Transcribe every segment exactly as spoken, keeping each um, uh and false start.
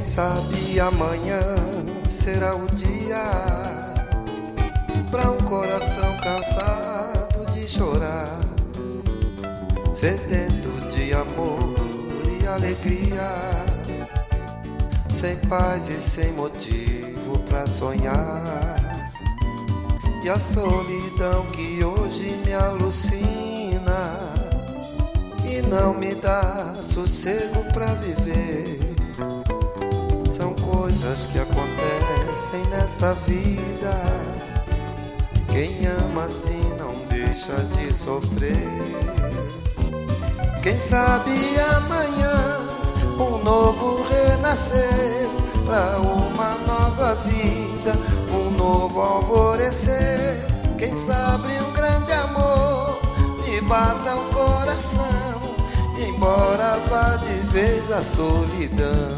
sabe amanhã será o dia pra um coração cansado de chorar, sedento de amor e alegria, sem paz e sem motivo pra sonhar. E a solidão que hoje me alucina e não me dá sossego pra viver, são coisas que acontecem nesta vida. Quem ama assim não deixa de sofrer. Quem sabe amanhã um novo renascer pra uma nova vida, um novo alvorecer. Quem sabe um grande amor me bata o coração, embora vá de vez a solidão.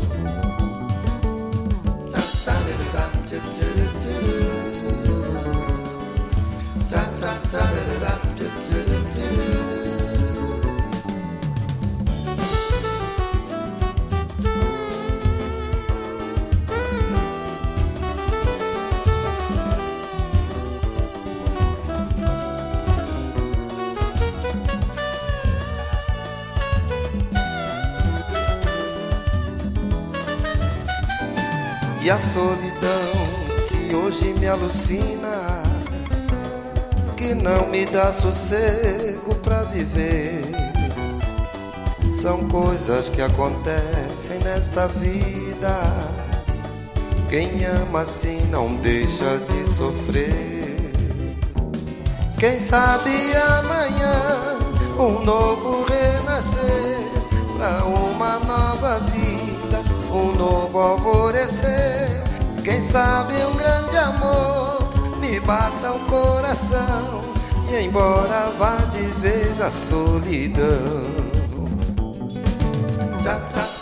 E a solidão que hoje me alucina, que não me dá sossego pra viver, são coisas que acontecem nesta vida. Quem ama assim não deixa de sofrer. Quem sabe amanhã um novo renascer pra uma nova vida, um novo alvorecer. Quem sabe um grande amor me bata o coração, e embora vá de vez a solidão. Tchá, tchá.